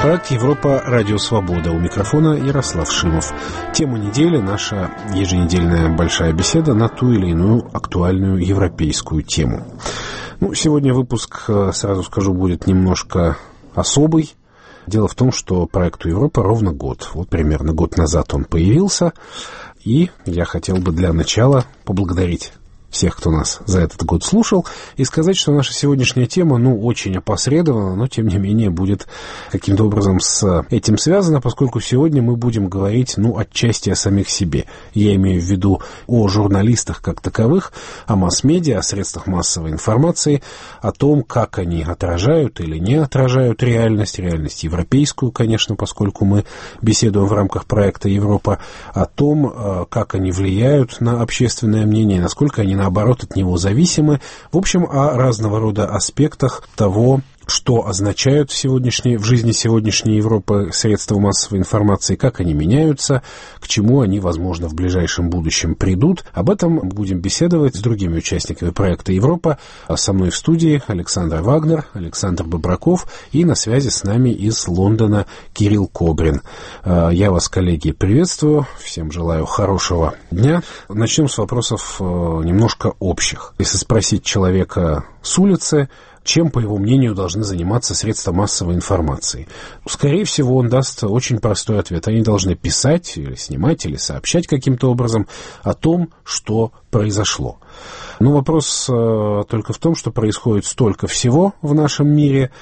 Проект «Европа. Радио Свобода». У микрофона Ярослав Шимов. Тема недели – наша еженедельная большая беседа на ту или иную актуальную европейскую тему. Сегодня выпуск, сразу скажу, будет немножко особый. Дело в том, что проекту «Европа» ровно год. Вот примерно год назад он появился. И я хотел бы для начала поблагодарить всех, кто нас за этот год слушал, и сказать, что наша сегодняшняя тема, очень опосредованно, но, тем не менее, будет каким-то образом с этим связана, поскольку сегодня мы будем говорить, отчасти о самих себе. Я имею в виду о журналистах как таковых, о масс-медиа, о средствах массовой информации, о том, как они отражают или не отражают реальность европейскую, конечно, поскольку мы беседуем в рамках проекта «Европа», о том, как они влияют на общественное мнение, насколько они наоборот от него зависимы. В общем, о разного рода аспектах того, что означают в жизни сегодняшней Европы средства массовой информации, как они меняются, к чему они, возможно, в ближайшем будущем придут. Об этом будем беседовать с другими участниками проекта «Европа». Со мной в студии Александр Вагнер, Александр Бобраков и на связи с нами из Лондона Кирилл Кобрин. Я вас, коллеги, приветствую. Всем желаю хорошего дня. Начнем с вопросов немножко общих. Если спросить человека с улицы, чем, по его мнению, должны заниматься средства массовой информации, скорее всего, он даст очень простой ответ. Они должны писать, или снимать, или сообщать каким-то образом о том, что произошло. Но вопрос только в том, что происходит столько всего в нашем мире,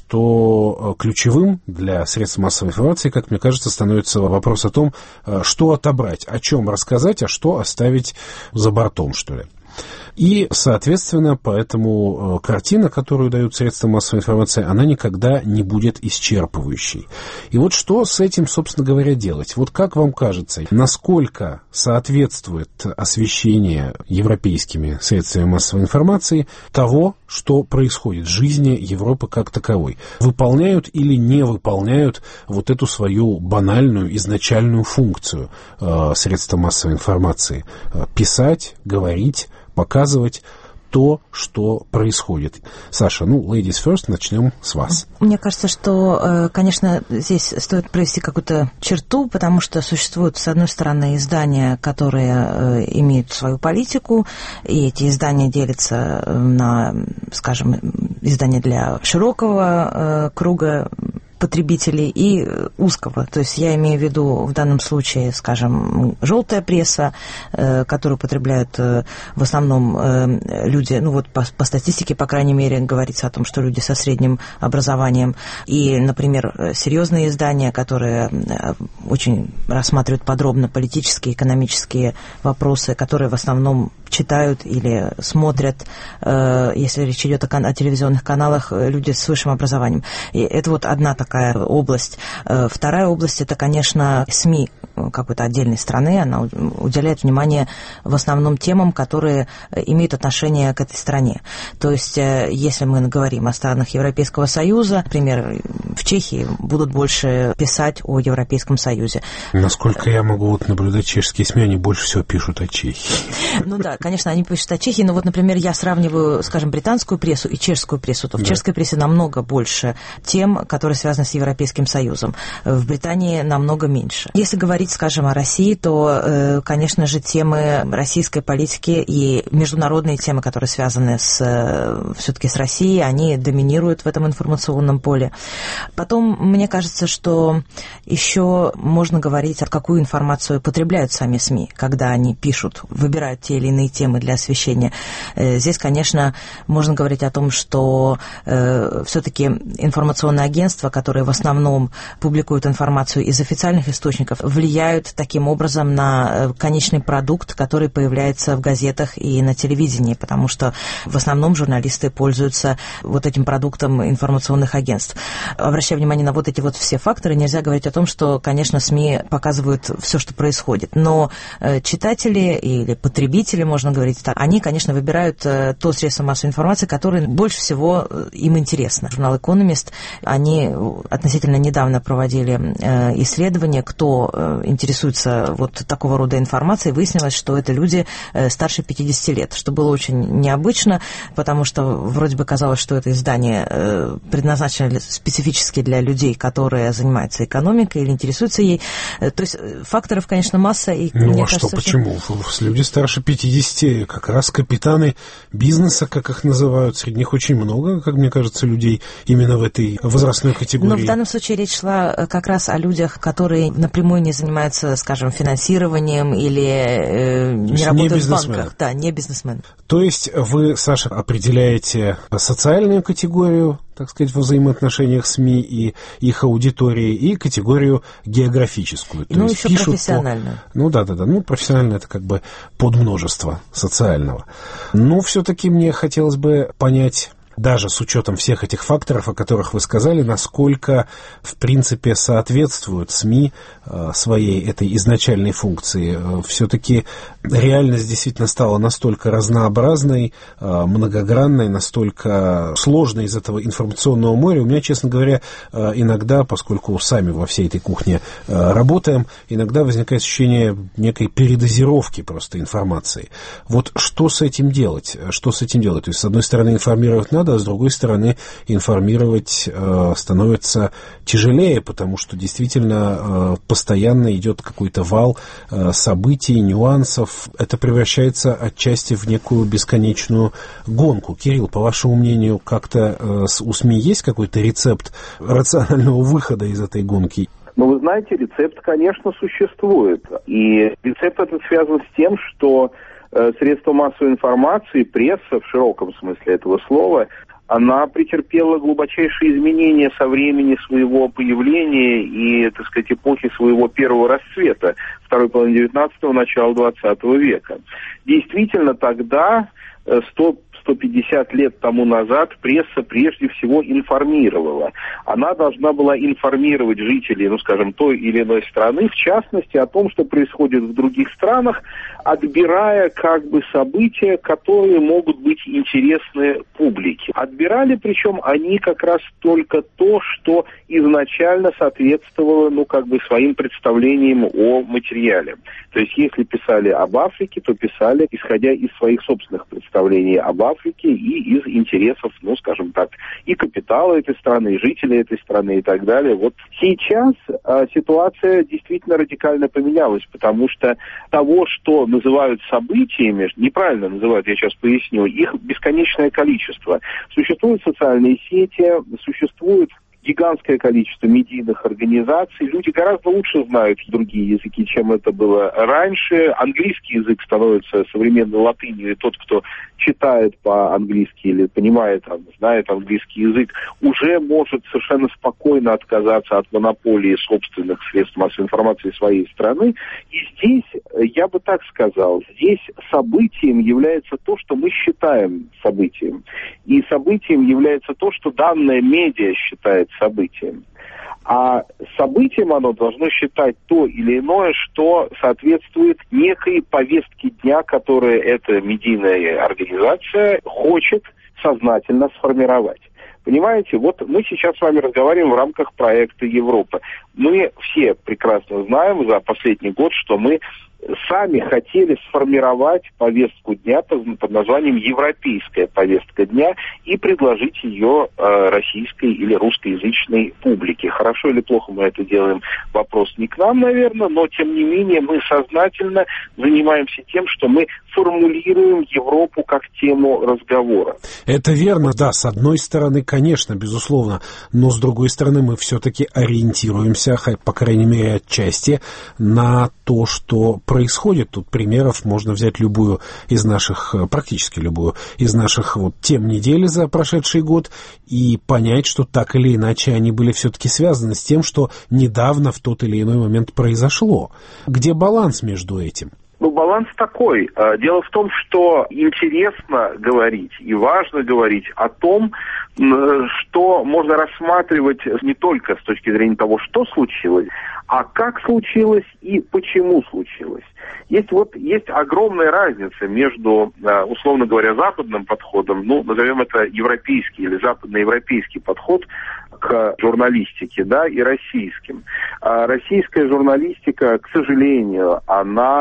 что ключевым для средств массовой информации, как мне кажется, становится вопрос о том, что отобрать, о чем рассказать, а что оставить за бортом, что ли. И, соответственно, поэтому картина, которую дают средства массовой информации, она никогда не будет исчерпывающей. И вот что с этим, собственно говоря, делать? Вот как вам кажется, насколько соответствует освещение европейскими средствами массовой информации того, что происходит в жизни Европы как таковой? Выполняют или не выполняют вот эту свою банальную изначальную функцию средства массовой информации? Писать, говорить, показывать то, что происходит. Саша, ladies first, начнем с вас. Мне кажется, что, конечно, здесь стоит провести какую-то черту, потому что существуют, с одной стороны, издания, которые имеют свою политику, и эти издания делятся на, скажем, издания для широкого круга потребителей и узкого. То есть я имею в виду в данном случае, скажем, желтая пресса, которую потребляют в основном люди, по статистике, по крайней мере, говорится о том, что люди со средним образованием. И, например, серьезные издания, которые очень рассматривают подробно политические, экономические вопросы, которые в основном читают или смотрят, если речь идет о телевизионных каналах, люди с высшим образованием. И это вот одна такая область. Вторая область – это, конечно, СМИ какой-то отдельной страны. Она уделяет внимание в основном темам, которые имеют отношение к этой стране. То есть, если мы говорим о странах Европейского Союза, например, в Чехии будут больше писать о Европейском Союзе. Насколько я могу наблюдать чешские СМИ, они больше всего пишут о Чехии. Да, конечно, они пишут о Чехии, но например, я сравниваю, скажем, британскую прессу и чешскую прессу, то в чешской прессе намного больше тем, которые связаны с Европейским Союзом. В Британии намного меньше. Если говорить, скажем, о России, то, конечно же, темы российской политики и международные темы, которые связаны все-таки с Россией, они доминируют в этом информационном поле. Потом, мне кажется, что еще можно говорить, какую информацию потребляют сами СМИ, когда они пишут, выбирают те или иные темы для освещения. Здесь, конечно, можно говорить о том, что все-таки информационные агентства, которые в основном публикуют информацию из официальных источников, влияют таким образом на конечный продукт, который появляется в газетах и на телевидении, потому что в основном журналисты пользуются вот этим продуктом информационных агентств. Обращая внимание на вот эти вот все факторы, нельзя говорить о том, что, конечно, СМИ показывают все, что происходит, но читатели или потребители, можно говорить так, они, конечно, выбирают то средство массовой информации, которое больше всего им интересно. Журнал «Экономист», они относительно недавно проводили исследование, кто интересуется вот такого рода информацией. Выяснилось, что это люди старше 50 лет, что было очень необычно, потому что вроде бы казалось, что это издание предназначено для специфических специфически для людей, которые занимаются экономикой или интересуются ей. То есть факторов, конечно, масса. И, ну, а кажется, что, почему? Люди старше 50, как раз капитаны бизнеса, как их называют, среди них очень много, как мне кажется, людей именно в этой возрастной категории. Но в данном случае речь шла как раз о людях, которые напрямую не занимаются, скажем, финансированием или не работают в банках. Да, не бизнесмены. То есть вы, Саша, определяете социальную категорию, так сказать, во взаимоотношениях СМИ и их аудитории, и категорию географическую. Ну, еще профессиональную. Ну, да. Ну, профессионально это как бы подмножество социального. Но все-таки мне хотелось бы понять, даже с учетом всех этих факторов, о которых вы сказали, насколько, в принципе, соответствуют СМИ своей этой изначальной функции. Все-таки реальность действительно стала настолько разнообразной, многогранной, настолько сложной из этого информационного моря. У меня, честно говоря, иногда, поскольку сами во всей этой кухне работаем, иногда возникает ощущение некой передозировки просто информации. Вот что с этим делать? Что с этим делать? То есть, с одной стороны, информировать надо, а с другой стороны, информировать становится тяжелее, потому что действительно постоянно идет какой-то вал событий, нюансов. Это превращается отчасти в некую бесконечную гонку. Кирилл, по вашему мнению, как-то у СМИ есть какой-то рецепт рационального выхода из этой гонки? Ну, вы знаете, рецепт, конечно, существует. И рецепт этот связан с тем, что средства массовой информации, пресса в широком смысле этого слова, она претерпела глубочайшие изменения со времени своего появления и, так сказать, эпохи своего первого расцвета, второй половины 19-го, начала 20 века. Действительно, тогда, 100-150 лет тому назад, пресса прежде всего информировала. Она должна была информировать жителей, ну, скажем, той или иной страны, в частности, о том, что происходит в других странах, отбирая как бы события, которые могут быть интересны публике. Отбирали, причем они как раз только то, что изначально соответствовало, ну, как бы своим представлениям о материале. То есть, если писали об Африке, то писали, исходя из своих собственных представлений об Африке и из интересов, ну, скажем так, и капитала этой страны, и жителей этой страны и так далее. Вот сейчас ситуация действительно радикально поменялась, потому что того, что называют событиями, неправильно называют, я сейчас поясню, их бесконечное количество. Существуют социальные сети, существует гигантское количество медийных организаций. Люди гораздо лучше знают другие языки, чем это было раньше. Английский язык становится современной латынью, и тот, кто читает по-английски или понимает, знает английский язык, уже может совершенно спокойно отказаться от монополии собственных средств массовой информации своей страны. И здесь, я бы так сказал, здесь событием является то, что мы считаем событием. И событием является то, что данное медиа считает событием. А событием оно должно считать то или иное, что соответствует некой повестке дня, которую эта медийная организация хочет сознательно сформировать. Понимаете, вот мы сейчас с вами разговариваем в рамках проекта Европа. Мы все прекрасно знаем за последний год, что мы сами хотели сформировать повестку дня под названием «Европейская повестка дня» и предложить ее российской или русскоязычной публике. Хорошо или плохо мы это делаем, вопрос не к нам, наверное, но тем не менее мы сознательно занимаемся тем, что мы формулируем Европу как тему разговора. Это верно, да, с одной стороны, конечно, безусловно, но с другой стороны мы все-таки ориентируемся, по крайней мере, отчасти, на то, что происходит. Тут примеров можно взять любую из наших, практически любую из наших вот тем недели за прошедший год и понять, что так или иначе они были все-таки связаны с тем, что недавно в тот или иной момент произошло. Где баланс между этим? Ну, баланс такой. Дело в том, что интересно говорить и важно говорить о том, что можно рассматривать не только с точки зрения того, что случилось, а как случилось и почему случилось. Есть огромная разница между, условно говоря, западным подходом, ну, назовем это европейский или западноевропейский подход к журналистике, да, и российским. Российская журналистика, к сожалению, она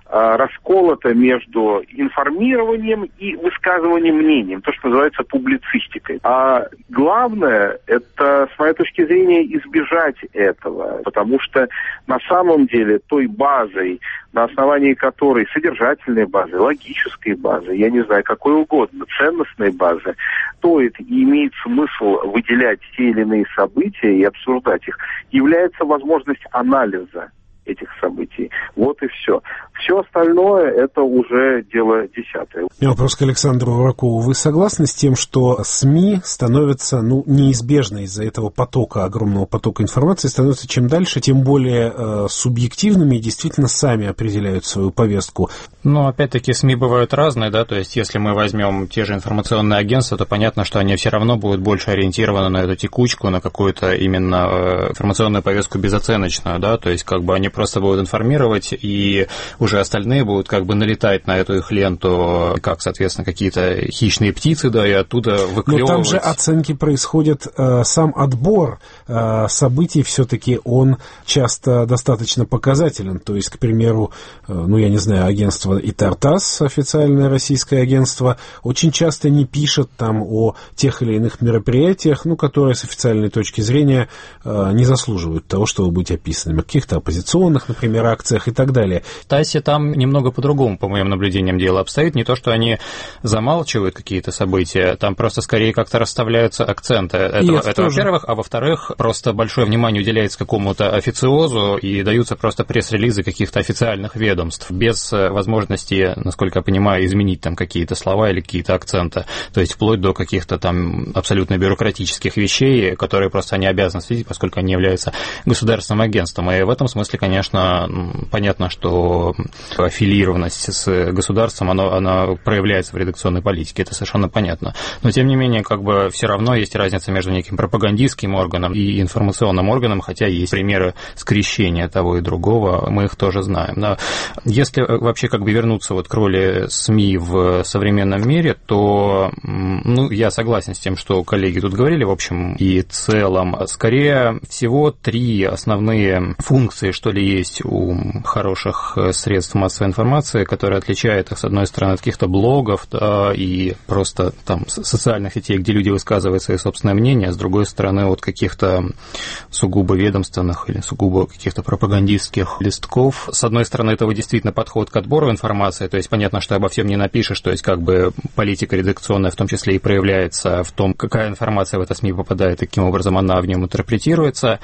расколото между информированием и высказыванием мнений, то, что называется публицистикой. А главное, это, с моей точки зрения, избежать этого, потому что на самом деле той базой, на основании которой содержательной базы, логической базы, я не знаю, какой угодно, ценностной базы, стоит и имеет смысл выделять те или иные события и обсуждать их, является возможность анализа этих событий. Вот и все. Все остальное – это уже дело десятое. У меня вопрос к Александру Уракову. Вы согласны с тем, что СМИ становятся неизбежно из-за этого потока, огромного потока информации, становятся чем дальше, тем более субъективными и действительно сами определяют свою повестку? Ну, опять-таки, СМИ бывают разные, да, то есть если мы возьмем те же информационные агентства, то понятно, что они все равно будут больше ориентированы на эту текучку, на какую-то именно информационную повестку безоценочную, да, то есть как бы они просто будут информировать, и уже остальные будут как бы налетать на эту их ленту, как, соответственно, какие-то хищные птицы, да, и оттуда выклевывать. Но там же оценки происходят, сам отбор событий все-таки он часто достаточно показателен, то есть, к примеру, я не знаю, агентство ИТАР-ТАСС, официальное российское агентство, очень часто не пишет там о тех или иных мероприятиях, которые с официальной точки зрения не заслуживают того, чтобы быть описанными, каких-то оппозиционных, например, акциях и так далее. В ТАССе там немного по-другому, по моим наблюдениям, дело обстоит. Не то, что они замалчивают какие-то события, там просто скорее как-то расставляются акценты. Это во-первых, а во-вторых, просто большое внимание уделяется какому-то официозу и даются просто пресс-релизы каких-то официальных ведомств без возможности, насколько я понимаю, изменить там какие-то слова или какие-то акценты. То есть вплоть до каких-то там абсолютно бюрократических вещей, которые просто они обязаны следить, поскольку они являются государственным агентством. И в этом смысле, конечно, понятно, что аффилированность с государством, она проявляется в редакционной политике, это совершенно понятно. Но, тем не менее, как бы все равно есть разница между неким пропагандистским органом и информационным органом, хотя есть примеры скрещения того и другого, мы их тоже знаем. Да. Если вообще как бы вернуться вот к роли СМИ в современном мире, то я согласен с тем, что коллеги тут говорили, в общем и целом. Скорее всего, три основные функции, что ли, есть у хороших средств массовой информации, которые отличают их, с одной стороны, от каких-то блогов, да, и просто там социальных сетей, где люди высказывают свои собственные мнения, а с другой стороны, от каких-то сугубо ведомственных или сугубо каких-то пропагандистских листков. С одной стороны, это действительно подход к отбору информации, то есть понятно, что обо всем не напишешь, то есть как бы политика редакционная в том числе и проявляется в том, какая информация в это СМИ попадает и каким образом она в нем интерпретируется,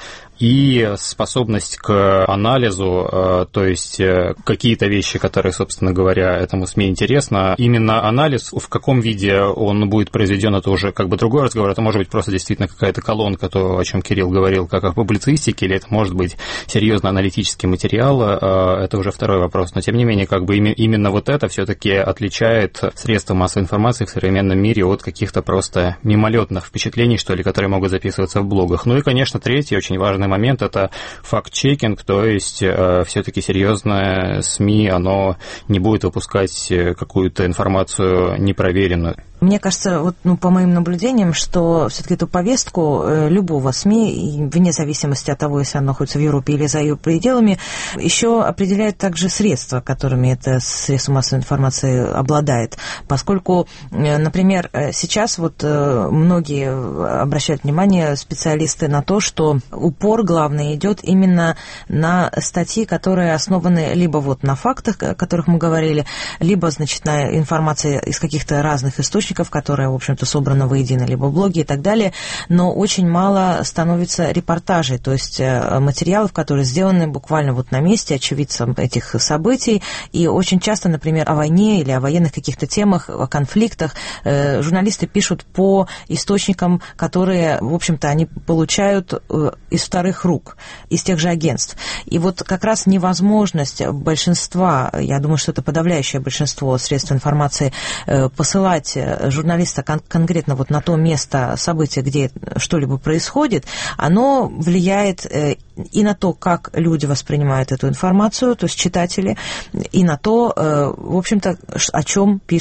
и способность к анализу, то есть какие-то вещи, которые, собственно говоря, этому СМИ интересно. Именно анализ, в каком виде он будет произведен, это уже как бы другой разговор. Это может быть просто действительно какая-то колонка, то, о чем Кирилл говорил, как о публицистике, или это может быть серьезно аналитический материал, это уже второй вопрос. Но, тем не менее, как бы именно вот это все-таки отличает средства массовой информации в современном мире от каких-то просто мимолетных впечатлений, что ли, которые могут записываться в блогах. Ну и, конечно, третий очень важный момент – это факт-чекинг, то есть все-таки серьезное СМИ, оно не будет выпускать какую-то информацию непроверенную. Мне кажется, вот, по моим наблюдениям, что все-таки эту повестку любого СМИ, вне зависимости от того, если она находится в Европе или за ее пределами, еще определяют также средства, которыми это средство массовой информации обладает. Поскольку, например, сейчас вот многие обращают внимание, специалисты, на то, что упор главный идет именно на статьи, которые основаны либо вот на фактах, о которых мы говорили, либо, значит, на информации из каких-то разных источников, которая, в общем-то, собрана воедино, либо блоги и так далее, но очень мало становится репортажей, то есть материалов, которые сделаны буквально вот на месте очевидцем этих событий, и очень часто, например, о войне или о военных каких-то темах, о конфликтах журналисты пишут по источникам, которые, в общем-то, они получают из вторых рук, из тех же агентств. И вот как раз невозможность большинства, я думаю, что это подавляющее большинство средств информации, посылать журналиста конкретно вот на то место события, где что-либо происходит, оно влияет и на то, как люди воспринимают эту информацию, то есть читатели, и на то, в общем-то, о чем пишет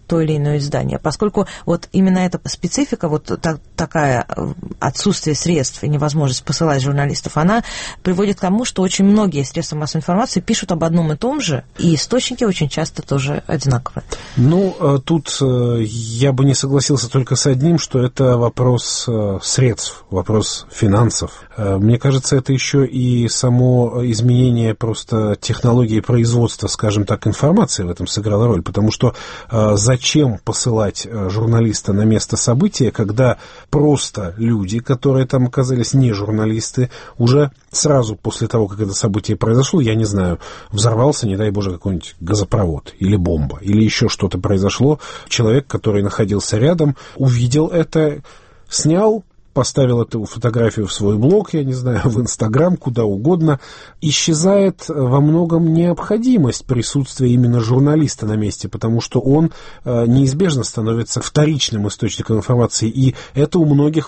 то или иное издание. Поскольку вот именно эта специфика, вот такая отсутствие средств и невозможность посылать журналистов, она приводит к тому, что очень многие средства массовой информации пишут об одном и том же, и источники очень часто тоже одинаковые. Ну, тут я бы не согласился только с одним, что это вопрос средств, вопрос финансов. Мне кажется, это еще и само изменение просто технологии производства, скажем так, информации в этом сыграло роль, потому что зачем посылать журналиста на место события, когда просто люди, которые там оказались не журналисты, уже сразу после того, как это событие произошло, я не знаю, взорвался, не дай боже, какой-нибудь газопровод или бомба, или еще что-то произошло, человек, который находился рядом, увидел это, снял, поставил эту фотографию в свой блог, я не знаю, в Инстаграм, куда угодно, исчезает во многом необходимость присутствия именно журналиста на месте, потому что он неизбежно становится вторичным источником информации, и это у многих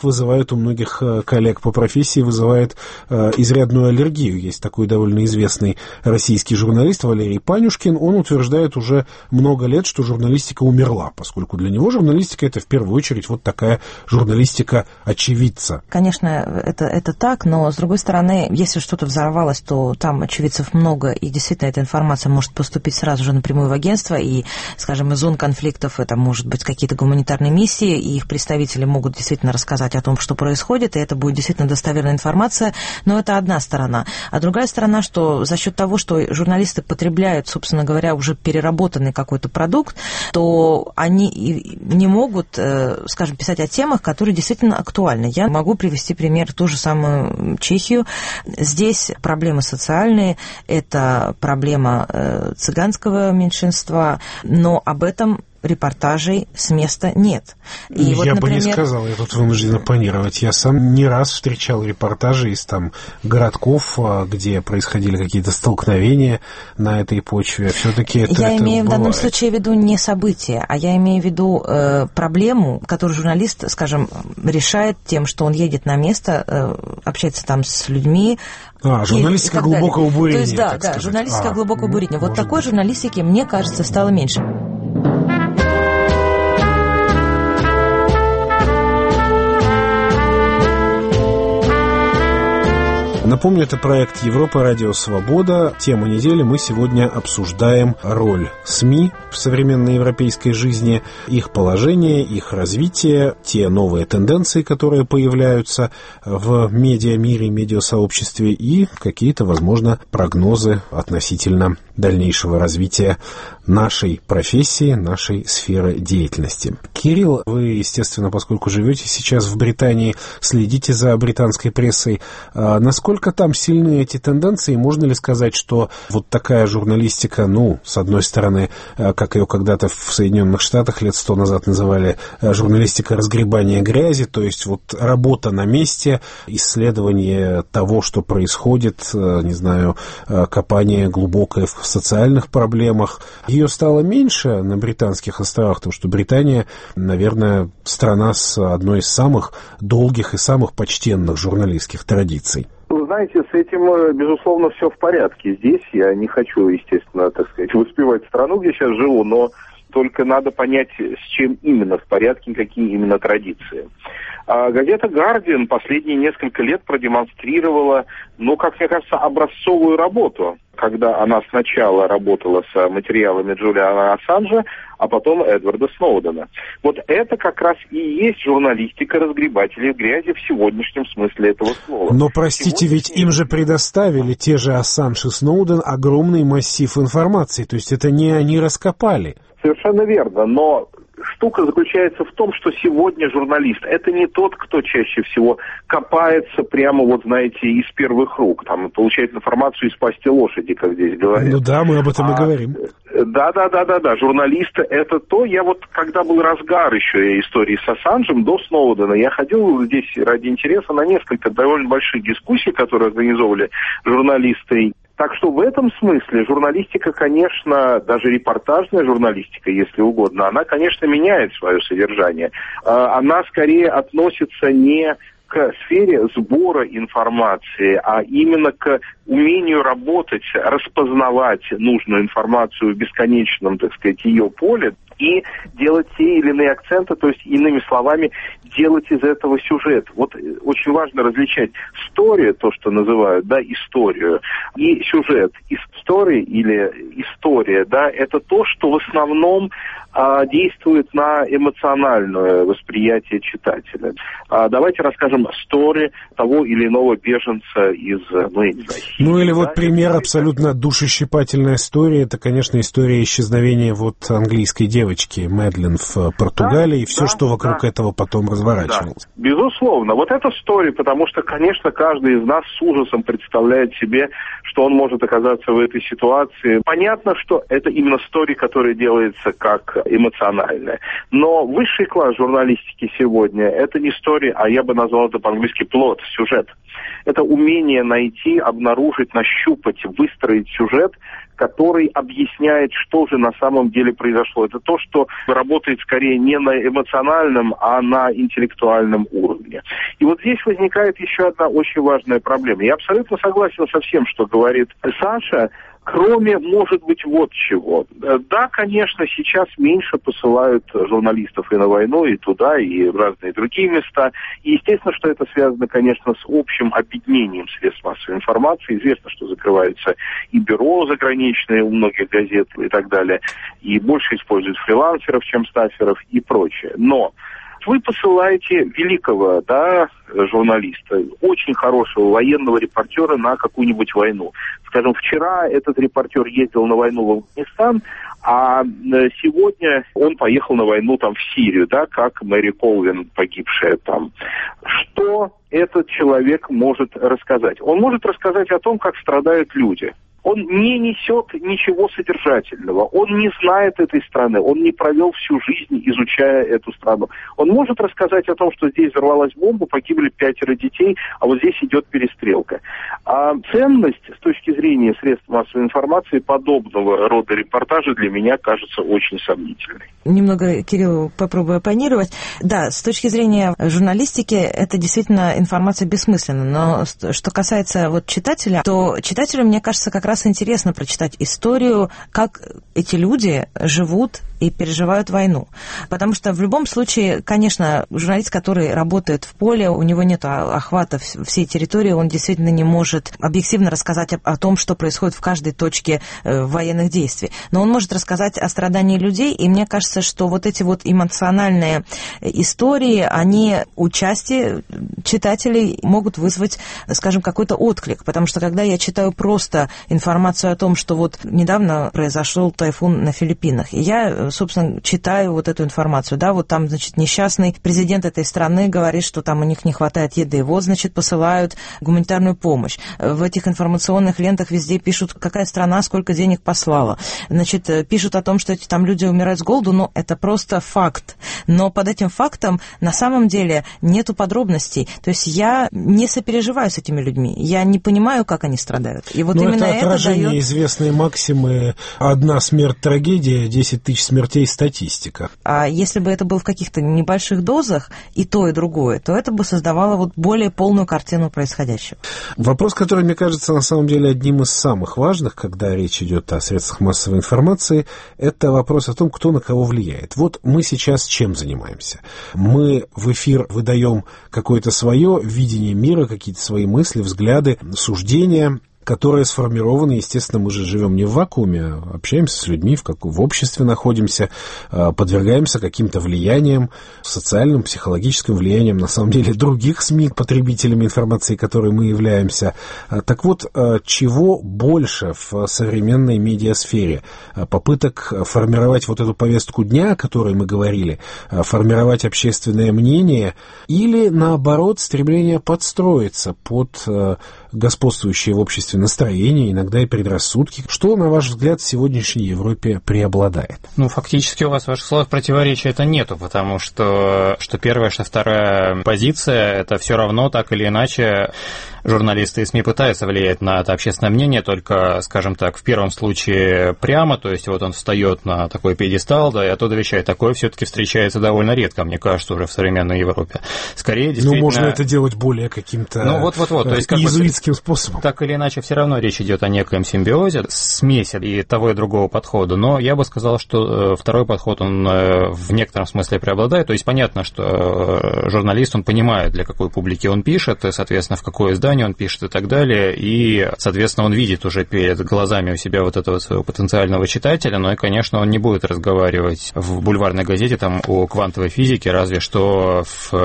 коллег по профессии вызывает изрядную аллергию. Есть такой довольно известный российский журналист Валерий Панюшкин, он утверждает уже много лет, что журналистика умерла, поскольку для него журналистика — это в первую очередь вот такая журналистика очевидная. Конечно, это так, но, с другой стороны, если что-то взорвалось, то там очевидцев много, и действительно эта информация может поступить сразу же напрямую в агентство, и, скажем, из зон конфликтов это может быть какие-то гуманитарные миссии, и их представители могут действительно рассказать о том, что происходит, и это будет действительно достоверная информация, но это одна сторона. А другая сторона, что за счет того, что журналисты потребляют, собственно говоря, уже переработанный какой-то продукт, то они не могут, скажем, писать о темах, которые действительно актуальны. Я могу привести пример ту же самую Чехию. Здесь проблемы социальные, это проблема цыганского меньшинства, но об этом репортажей с места нет. И я вот, например... бы не сказал, я тут вынужден оппонировать. Я сам не раз встречал репортажи из там городков, где происходили какие-то столкновения на этой почве. Все-таки я имею в данном случае в виду не события, а я имею в виду проблему, которую журналист, скажем, решает тем, что он едет на место, общается там с людьми. Журналистика глубокого бурения. То есть, да, журналистика глубокого бурения. Вот такой журналистики, мне кажется, стало меньше. Напомню, это проект Европа, Радио Свобода. Тема недели. Мы сегодня обсуждаем роль СМИ в современной европейской жизни, их положение, их развитие, те новые тенденции, которые появляются в медиамире, медиасообществе и какие-то, возможно, прогнозы относительно дальнейшего развития нашей профессии, нашей сферы деятельности. Кирилл, вы, естественно, поскольку живете сейчас в Британии, следите за британской прессой. Насколько там сильны эти тенденции? Можно ли сказать, что вот такая журналистика, с одной стороны, как ее когда-то в Соединенных Штатах лет 100 назад называли журналистика разгребания грязи, то есть вот работа на месте, исследование того, что происходит, не знаю, копание глубокое в социальных проблемах, ее стало меньше на британских островах, потому что Британия, наверное, страна с одной из самых долгих и самых почтенных журналистских традиций. Вы знаете, с этим, безусловно, все в порядке. Здесь я не хочу, естественно, так сказать, воспевать страну, где сейчас живу, но только надо понять, с чем именно в порядке, какие именно традиции. Газета «Гардиан» последние несколько лет продемонстрировала, как мне кажется, образцовую работу, когда она сначала работала с материалами Джулиана Ассанжа, а потом Эдварда Сноудена. Вот это как раз и есть журналистика разгребателей грязи в сегодняшнем смысле этого слова. Но, простите, ведь им же предоставили те же Ассанж и Сноуден огромный массив информации, то есть это не они раскопали. Совершенно верно, но штука заключается в том, что сегодня журналист — это не тот, кто чаще всего копается прямо, из первых рук, там, получает информацию из пасти лошади, как здесь говорят. Да, мы об этом и говорим. Да. Журналисты — это то. Я когда был разгар еще истории с Ассанжем до Сноудена, я ходил здесь ради интереса на несколько довольно больших дискуссий, которые организовывали журналисты. Так что в этом смысле журналистика, конечно, даже репортажная журналистика, если угодно, она, конечно, меняет свое содержание. Она скорее относится не к сфере сбора информации, а именно к умению работать, распознавать нужную информацию в бесконечном, так сказать, ее поле и делать те или иные акценты, то есть, иными словами, делать из этого сюжет. Вот очень важно различать story, то, что называют, да, историю, и сюжет. Story или история, да, это то, что в основном действует на эмоциональное восприятие читателя. Давайте расскажем story того или иного беженца из, я не знаю, Сирии, или вот пример абсолютно душещипательной истории, это, конечно, история исчезновения вот английской девочки Мэдлин в Португалии, и все, что вокруг этого потом разворачивалось. Да. Безусловно. Вот это story, потому что, конечно, каждый из нас с ужасом представляет себе, что он может оказаться в этой ситуации. Понятно, что это именно story, которая делается как эмоциональная. Но высший класс журналистики сегодня — это не story, а я бы назвал это по-английски plot, сюжет. Это умение найти, обнаружить, нащупать, выстроить сюжет, который объясняет, что же на самом деле произошло. Это то, что работает скорее не на эмоциональном, а на интеллектуальном уровне. И вот здесь возникает еще одна очень важная проблема. Я абсолютно согласен со всем, что говорит Саша, кроме, может быть, вот чего. Да, конечно, сейчас меньше посылают журналистов и на войну, и туда, и в разные другие места. И естественно, что это связано, конечно, с общим обеднением средств массовой информации. Известно, что закрываются и бюро заграничные у многих газет и так далее. И больше используют фрилансеров, чем стафферов и прочее. Но вы посылаете великого, да, журналиста, очень хорошего военного репортера на какую-нибудь войну. Скажем, вчера этот репортер ездил на войну в Афганистан, а сегодня он поехал на войну там в Сирию, да, как Мэри Колвин, погибшая там. Что этот человек может рассказать? Он может рассказать о том, как страдают люди. Он не несет ничего содержательного, он не знает этой страны, он не провел всю жизнь, изучая эту страну. Он может рассказать о том, что здесь взорвалась бомба, погибли 5 детей, а вот здесь идет перестрелка. А ценность с точки зрения средств массовой информации подобного рода репортажа для меня кажется очень сомнительной. Немного, Кирилл, попробую оппонировать. Да, с точки зрения журналистики это действительно информация бессмысленна, но что касается вот читателя, то читателю, мне кажется, как раз интересно прочитать историю, как эти люди живут и переживают войну. Потому что в любом случае, конечно, журналист, который работает в поле, у него нет охвата всей территории, он действительно не может объективно рассказать о том, что происходит в каждой точке военных действий. Но он может рассказать о страдании людей, и мне кажется, что вот эти вот эмоциональные истории, они у части читателей могут вызвать, скажем, какой-то отклик. Потому что когда я читаю просто информацию о том, что вот недавно произошел тайфун на Филиппинах, и я, собственно, читаю вот эту информацию, да, вот там, значит, несчастный президент этой страны говорит, что там у них не хватает еды, вот, значит, посылают гуманитарную помощь. В этих информационных лентах везде пишут, какая страна сколько денег послала. Значит, пишут о том, что эти там люди умирают с голоду, но это просто факт. Но под этим фактом на самом деле нету подробностей. То есть я не сопереживаю с этими людьми, я не понимаю, как они страдают. И вот именно это отражение известной максимы «одна смерть – трагедия, 10 тысяч смертей – статистика». А если бы это было в каких-то небольших дозах, и то, и другое, то это бы создавало вот более полную картину происходящего. Вопрос, который, мне кажется, на самом деле одним из самых важных, когда речь идет о средствах массовой информации, это вопрос о том, кто на кого влияет. Вот мы сейчас чем занимаемся? Мы в эфир выдаем какое-то свое видение мира, какие-то свои мысли, взгляды, суждения, которые сформированы, естественно, мы же живем не в вакууме, а общаемся с людьми, в обществе находимся, подвергаемся каким-то влияниям, социальным, психологическим влияниям, на самом деле, других СМИ, потребителями информации, которой мы являемся. Так вот, чего больше в современной медиасфере? Попыток формировать вот эту повестку дня, о которой мы говорили, формировать общественное мнение, или, наоборот, стремление подстроиться под господствующие в обществе настроения, иногда и предрассудки. Что, на ваш взгляд, в сегодняшней Европе преобладает? Ну, фактически у вас в ваших словах противоречия это нету, потому что первая, что вторая позиция, это все равно так или иначе журналисты и СМИ пытаются влиять на это общественное мнение, только, скажем так, в первом случае прямо, то есть вот он встает на такой пьедестал, да, и оттуда вещает. Такое все-таки встречается довольно редко, мне кажется, уже в современной Европе. Скорее, действительно... можно это делать более каким-то то есть, как иезуитским способом. Так или иначе, все равно речь идет о некоем симбиозе, смеси и того и другого подхода. Но я бы сказал, что второй подход, он в некотором смысле преобладает. То есть понятно, что журналист, он понимает, для какой публики он пишет, и, соответственно, в какое издание он пишет и так далее. И, соответственно, он видит уже перед глазами у себя вот этого своего потенциального читателя. Но и, конечно, он не будет разговаривать в бульварной газете там о квантовой физике, разве что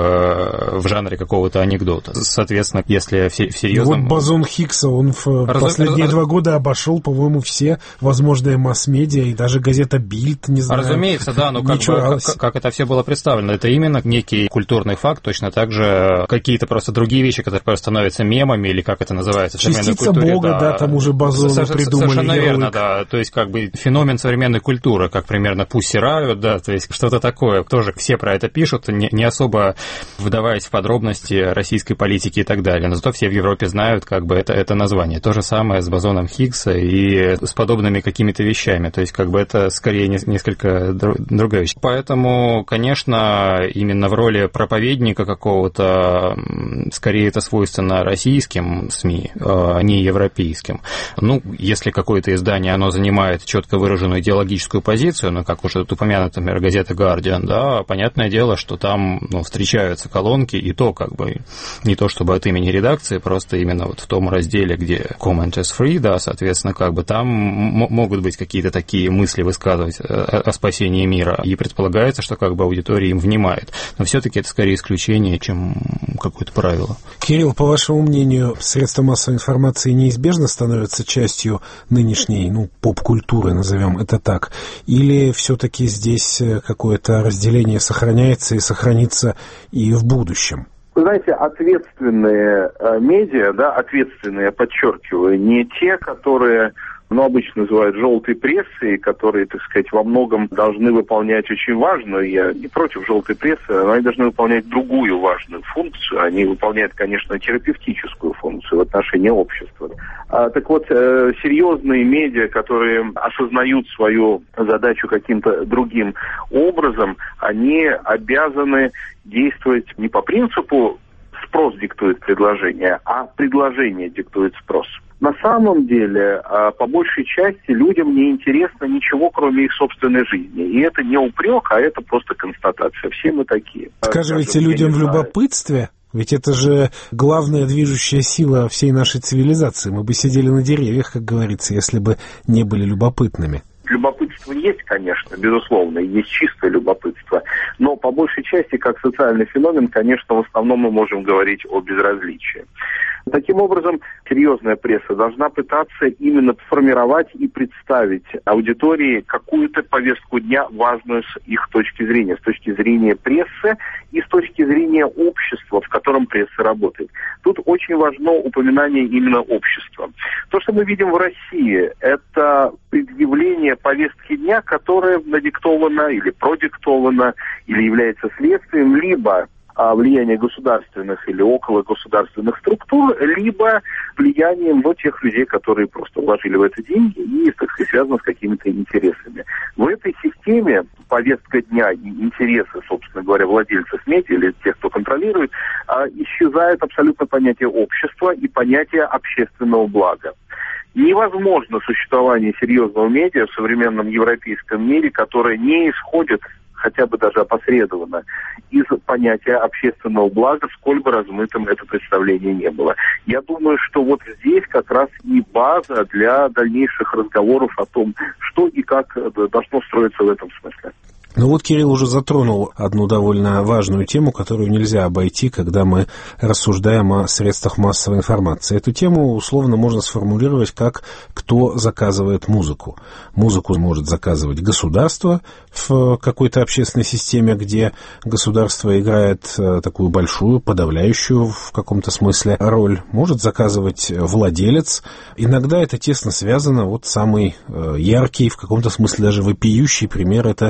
в жанре какого-то анекдота. Соответственно, если всерьез... Вот бозон Хиггса, он в последние 2 года обошел, по-моему, все возможные масс-медиа, и даже газета «Бильд», не знаю. Разумеется, да, но как это все было представлено. Это именно некий культурный факт, точно так же какие-то просто другие вещи, которые становятся мемами, или как это называется в современной культуре. Частица Бога, да, там уже бозоны придумали. Совершенно верно, да. То есть, как бы феномен современной культуры, как примерно Pussy Riot, да, то есть что-то такое. Тоже все про это пишут, не особо вдаваясь в подробности российской политики и так далее. Но зато все в Европе знают, как бы, это название. То же самое с бозоном Хиггса и с подобными какими-то вещами. То есть, как бы, это скорее несколько другая вещь. Поэтому, конечно, именно в роли проповедника какого-то, скорее это свойственно российским СМИ, а не европейским. Ну, если какое-то издание, оно занимает четко выраженную идеологическую позицию, ну, как уже тут упомянута, например, газета Guardian, да, понятное дело, что там, встречаются колонки, и то, как бы, не то чтобы от имени редакции, просто именно вот в том разделе, где comment is free, да, соответственно, как бы там могут быть какие-то такие мысли высказывать о спасении мира, и предполагается, что как бы аудитория им внимает. Но все-таки это скорее исключение, чем какое-то правило. Кирилл, по вашему мнению, средства массовой информации неизбежно становятся частью нынешней, поп-культуры, назовем это так, или все-таки здесь какое-то разделение сохраняется и сохранится и в будущем? Вы знаете, ответственные медиа, да, ответственные, подчеркиваю, не те, которые, обычно называют желтой прессой, которые, так сказать, во многом должны выполнять очень важную, я не против желтой прессы, но они должны выполнять другую важную функцию. Они выполняют, конечно, терапевтическую функцию в отношении общества. Так вот, серьезные медиа, которые осознают свою задачу каким-то другим образом, они обязаны действовать не по принципу «спрос диктует предложение», а предложение диктует спрос. На самом деле, по большей части, людям не интересно ничего, кроме их собственной жизни. И это не упрек, а это просто констатация. Все мы такие. Скажите, людям в любопытстве? Ведь это же главная движущая сила всей нашей цивилизации. Мы бы сидели на деревьях, как говорится, если бы не были любопытными. Любопытство есть, конечно, безусловно, есть чистое любопытство, но по большей части, как социальный феномен, конечно, в основном мы можем говорить о безразличии. Таким образом, серьезная пресса должна пытаться именно сформировать и представить аудитории какую-то повестку дня, важную с их точки зрения, с точки зрения прессы и с точки зрения общества, в котором пресса работает. Тут очень важно упоминание именно общества. То, что мы видим в России, это предъявление повестки дня, которая надиктована или продиктована, или является следствием либо влияния государственных или окологосударственных структур, либо влиянием тех людей, которые просто вложили в это деньги и, так сказать, связано с какими-то интересами. В этой системе повестка дня и интересы, собственно говоря, владельцев медиа или тех, кто контролирует, исчезает абсолютно понятие общества и понятие общественного блага. Невозможно существование серьезного медиа в современном европейском мире, которое не исходит хотя бы даже опосредованно из понятия общественного блага, сколь бы размытым это представление не было. Я думаю, что здесь как раз и база для дальнейших разговоров о том, что и как должно строиться в этом смысле. Кирилл уже затронул одну довольно важную тему, которую нельзя обойти, когда мы рассуждаем о средствах массовой информации. Эту тему условно можно сформулировать как «кто заказывает музыку». Музыку может заказывать государство в какой-то общественной системе, где государство играет такую большую, подавляющую в каком-то смысле роль. Может заказывать владелец. Иногда это тесно связано. Самый яркий, в каком-то смысле даже вопиющий пример — это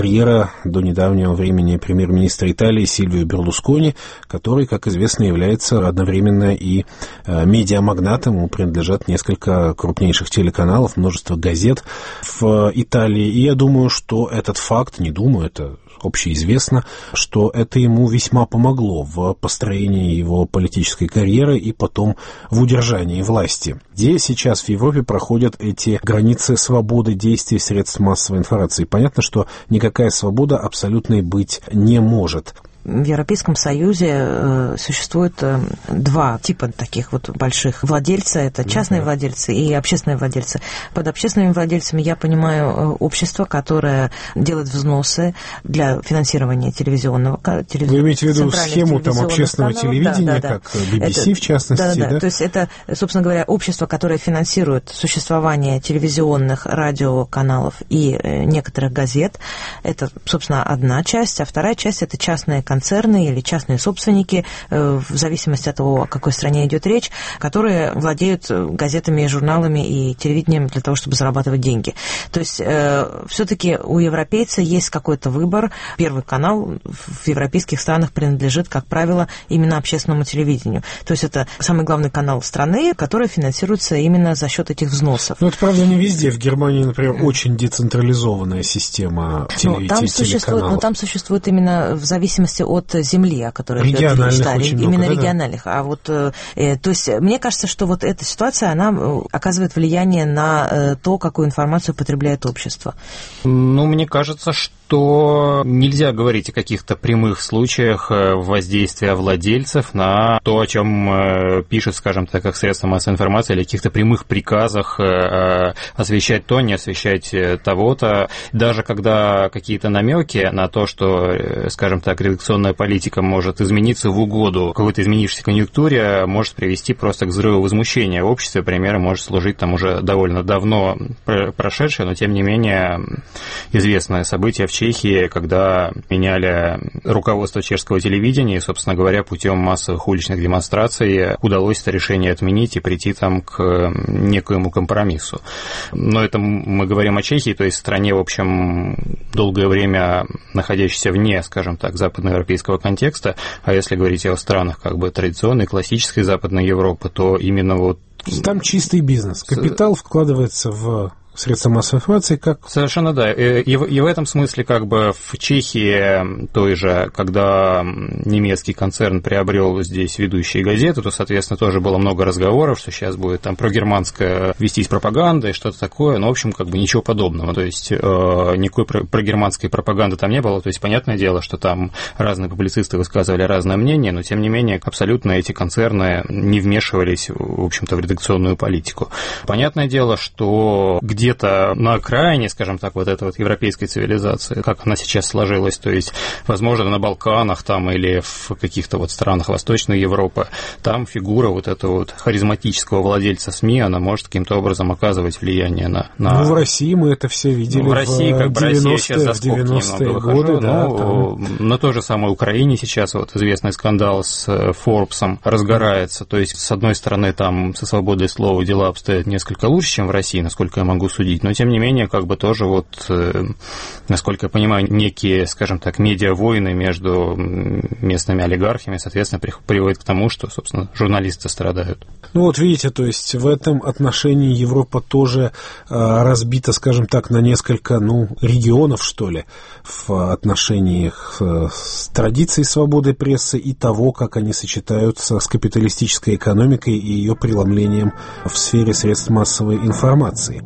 карьера до недавнего времени премьер-министра Италии Сильвио Берлускони, который, как известно, является одновременно и медиамагнатом. Ему принадлежат несколько крупнейших телеканалов, множество газет в Италии. И я думаю, что этот факт, не думаю, это общеизвестно, что это ему весьма помогло в построении его политической карьеры и потом в удержании власти. Где сейчас в Европе проходят эти границы свободы действий средств массовой информации? Понятно, что никакая свобода абсолютной быть не может. В Европейском Союзе существует два типа таких вот больших владельца. Это частные владельцы и общественные владельцы. Под общественными владельцами я понимаю общество, которое делает взносы для финансирования телевизионного. Вы имеете в виду схему там общественного телевидения, да. Как BBC это, в частности? Да. То есть это, собственно говоря, общество, которое финансирует существование телевизионных радиоканалов и некоторых газет. Это, собственно, одна часть. А вторая часть – это частные концерны или частные собственники, в зависимости от того, о какой стране идет речь, которые владеют газетами, журналами и телевидением для того, чтобы зарабатывать деньги. То есть все-таки у европейца есть какой-то выбор. Первый канал в европейских странах принадлежит, как правило, именно общественному телевидению. То есть это самый главный канал страны, который финансируется именно за счет этих взносов. Но это, правда, не везде. В Германии, например, очень децентрализованная система телеканалов. Там существует именно в зависимости от земли, о которой идет речь, именно региональных. А вот, то есть, мне кажется, что вот эта ситуация, она оказывает влияние на то, какую информацию потребляет общество. Ну, мне кажется, что нельзя говорить о каких-то прямых случаях воздействия владельцев на то, о чем пишет, скажем так, как средства массовой информации, или каких-то прямых приказах освещать то, не освещать того-то. Даже когда какие-то намеки на то, что, скажем так, редакционная политика может измениться в угоду какой-то изменившейся конъюнктуре, может привести просто к взрыву возмущения в обществе. Примером может служить там уже довольно давно прошедшее, но тем не менее известное событие в Чехии, когда меняли руководство чешского телевидения, и, собственно говоря, путем массовых уличных демонстраций удалось это решение отменить и прийти там к некоему компромиссу. Но это мы говорим о Чехии, то есть стране, в общем, долгое время находящейся вне, скажем так, западноевропейского контекста, а если говорить о странах как бы традиционной, классической Западной Европы, то именно вот... Там чистый бизнес. Капитал вкладывается в средства массовой информации, как... Совершенно да. И в этом смысле как бы в Чехии той же, когда немецкий концерн приобрел здесь ведущие газеты, то, соответственно, тоже было много разговоров, что сейчас будет там прогерманская вестись пропаганда и что-то такое, но, в общем, как бы ничего подобного. То есть никакой прогерманской пропаганды там не было. То есть понятное дело, что там разные публицисты высказывали разное мнение, но, тем не менее, абсолютно эти концерны не вмешивались, в общем-то, в редакционную политику. Понятное дело, что где-то на окраине, скажем так, вот этой вот европейской цивилизации, как она сейчас сложилась, то есть, возможно, на Балканах там или в каких-то вот странах Восточной Европы, там фигура вот этого вот харизматического владельца СМИ, она может каким-то образом оказывать влияние на... Ну, в России мы это все видели в России, как бы Россия сейчас за скобки немного выхожу, да, на той же самой Украине сейчас вот известный скандал с Форбсом разгорается, то есть, с одной стороны, там со свободой слова дела обстоят несколько лучше, чем в России, насколько я могу судить, но, тем не менее, как бы тоже вот, насколько я понимаю, некие, скажем так, медиавойны между местными олигархами, соответственно, приводят к тому, что, собственно, журналисты страдают. Ну вот видите, то есть в этом отношении Европа тоже разбита, скажем так, на несколько, регионов, что ли, в отношениях с традицией свободы прессы и того, как они сочетаются с капиталистической экономикой и ее преломлением в сфере средств массовой информации.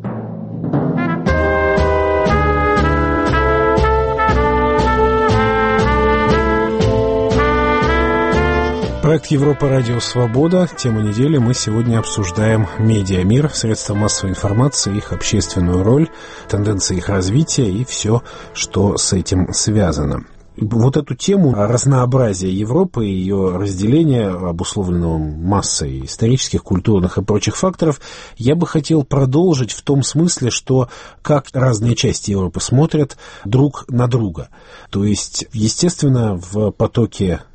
Проект Европа Радио Свобода. Тема недели. Мы сегодня обсуждаем медиамир, средства массовой информации, их общественную роль, тенденции их развития и все, что с этим связано. Вот эту тему разнообразия Европы и ее разделения, обусловленного массой исторических, культурных и прочих факторов, я бы хотел продолжить в том смысле, что как разные части Европы смотрят друг на друга. То есть, естественно, в потоке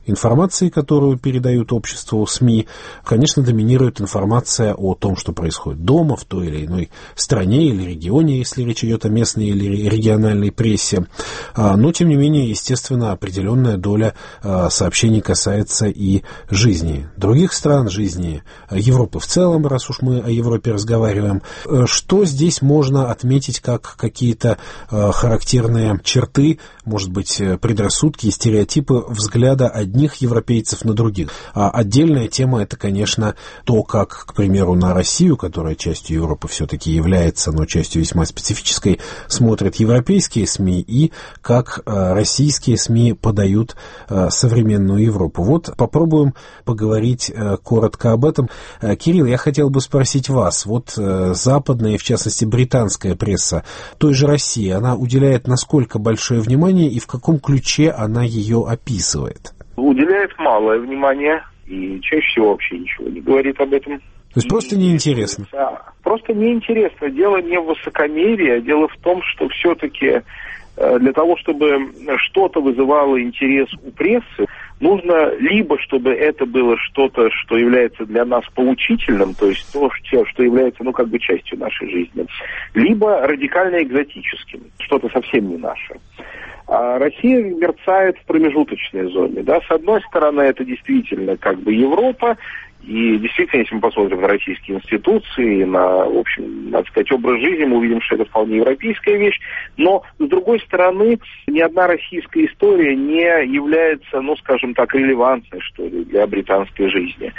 информации, которую передают обществу СМИ, конечно, доминирует информация о том, что происходит дома, в той или иной стране или регионе, если речь идет о местной или региональной прессе. Но, тем не менее, естественно, определенная доля сообщений касается и жизни других стран, жизни Европы в целом, раз уж мы о Европе разговариваем. Что здесь можно отметить как какие-то характерные черты, может быть, предрассудки и стереотипы взгляда одних европейцев на других? А отдельная тема — это, конечно, то, как, к примеру, на Россию, которая частью Европы все-таки является, но частью весьма специфической, смотрят европейские СМИ, и как российские СМИ подают современную Европу. Вот попробуем поговорить коротко об этом. Кирилл, я хотел бы спросить вас. Вот западная, и в частности британская пресса той же России, она уделяет насколько большое внимание и в каком ключе она ее описывает? Уделяет малое внимание и чаще всего вообще ничего не говорит об этом. То есть просто неинтересно? Просто неинтересно. Дело не в высокомерии, а дело в том, что все-таки для того, чтобы что-то вызывало интерес у прессы, нужно либо, чтобы это было что-то, что является для нас поучительным, то есть то, что является, частью нашей жизни, либо радикально экзотическим, что-то совсем не наше. А Россия мерцает в промежуточной зоне. Да? С одной стороны, это действительно Европа, и действительно, если мы посмотрим на российские институции, на, в общем, надо сказать, образ жизни, мы увидим, что это вполне европейская вещь. Но, с другой стороны, ни одна российская история не является, релевантной, что ли, для британской жизни.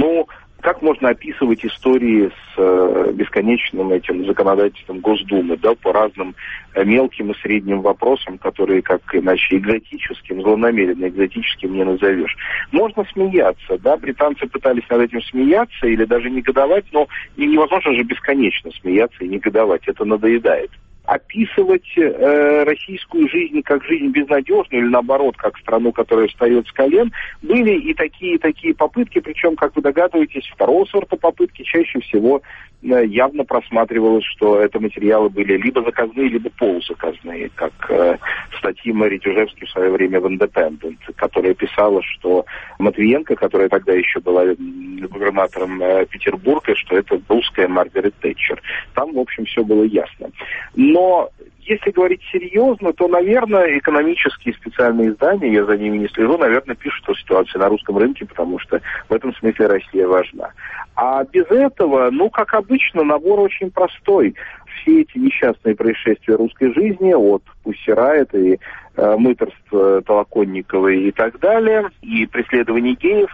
Как можно описывать истории с бесконечным этим законодательством Госдумы, по разным мелким и средним вопросам, которые, как иначе, экзотическим, злонамеренно экзотическим не назовешь. Можно смеяться, британцы пытались над этим смеяться или даже негодовать, но невозможно же бесконечно смеяться и негодовать, это надоедает. Описывать российскую жизнь как жизнь безнадежную или, наоборот, как страну, которая встает с колен, были и такие попытки, причем, как вы догадываетесь, второго сорта попытки чаще всего явно просматривалось, что это материалы были либо заказные, либо полузаказные, как статьи Мэри Тюжевски в свое время в «Индепендент», которая писала, что Матвиенко, которая тогда еще была губернатором Петербурга, что это русская Маргарет Тэтчер. Там, в общем, все было ясно. Но если говорить серьезно, то, наверное, экономические специальные издания, я за ними не слежу, наверное, пишут о ситуации на русском рынке, потому что в этом смысле Россия важна. А без этого, как обычно, набор очень простой. Все эти несчастные происшествия русской жизни, от Пусси Райт и мытарств Толоконниковой и так далее, и преследований геев,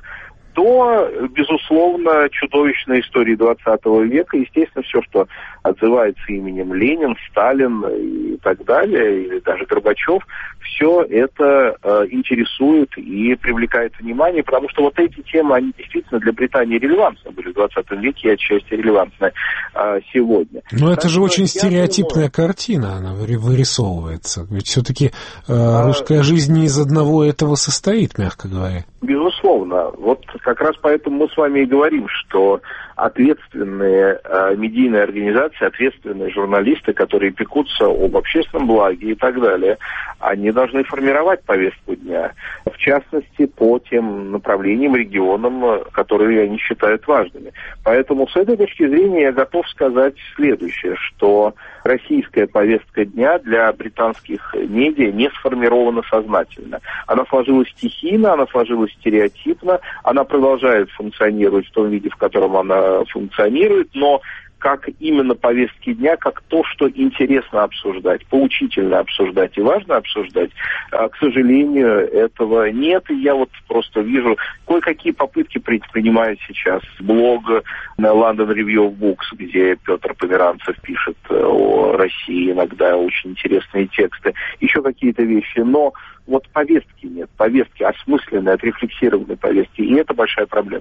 до, безусловно, чудовищной истории 20 века. Естественно, все, что отзывается именем Ленин, Сталин и так далее, или даже Горбачев, все это интересует и привлекает внимание, потому что вот эти темы, они действительно для Британии релевантны были в 20 веке и отчасти релевантны сегодня. Но это же очень стереотипная картина, она вырисовывается. Ведь все-таки русская жизнь не из одного этого состоит, мягко говоря. Безусловно. Вот как раз поэтому мы с вами и говорим, что ответственные медийные организации, ответственные журналисты, которые пекутся об общественном благе и так далее, они должны формировать повестку дня, в частности, по тем направлениям, регионам, которые они считают важными. Поэтому с этой точки зрения я готов сказать следующее, что российская повестка дня для британских медиа не сформирована сознательно. Она сложилась стихийно, она сложилась стереотипно, она продолжает функционировать в том виде, в котором она функционирует, но как именно повестки дня, как то, что интересно обсуждать, поучительно обсуждать и важно обсуждать, к сожалению, этого нет. И я вот просто вижу кое-какие попытки предпринимает сейчас блог London Review of Books, где Петр Померанцев пишет о России иногда очень интересные тексты, еще какие-то вещи, но вот повестки нет, повестки осмысленной, отрефлексированной повестки, и это большая проблема.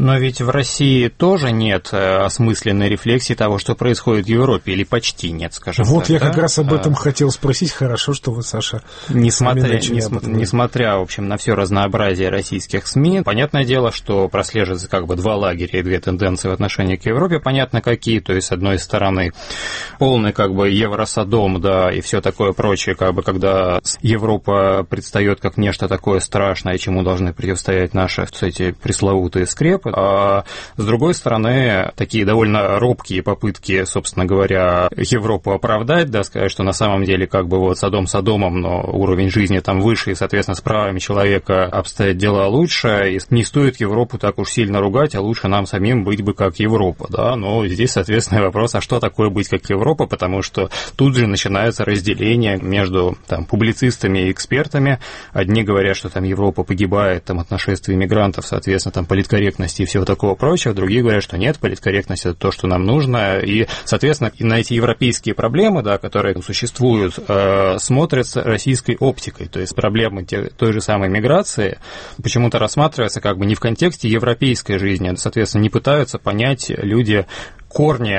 Но ведь в России тоже нет осмысленной рефлексии того, что происходит в Европе, или почти нет, скажем так. Вот я как раз об этом хотел спросить. Хорошо, что вы, Саша, несмотря, в общем, на все разнообразие российских СМИ, понятное дело, что прослеживается как бы два лагеря и две тенденции в отношении к Европе, понятно какие, то есть, с одной стороны, полный как бы Евросодом, да, и все такое прочее, как бы, когда Европа предстает как нечто такое страшное, чему должны противостоять наши эти пресловутые скрепы, а с другой стороны, такие довольно робкие попытки, собственно говоря, Европу оправдать, да, сказать, что на самом деле как бы вот Содом Содомом, но уровень жизни там выше, и, соответственно, с правами человека обстоят дела лучше, и не стоит Европу так уж сильно ругать, а лучше нам самим быть бы как Европа, да, но здесь, соответственно, вопрос, а что такое быть как Европа, потому что тут же начинается разделение между там публицистами и экспертами. Одни говорят, что там Европа погибает там, от нашествия мигрантов, соответственно, там политкорректности и всего такого прочего. Другие говорят, что нет, политкорректность – это то, что нам нужно. И, соответственно, на эти европейские проблемы, да, которые существуют, смотрятся российской оптикой. То есть проблемы той же самой миграции почему-то рассматриваются как бы не в контексте европейской жизни, соответственно, не пытаются понять люди корни,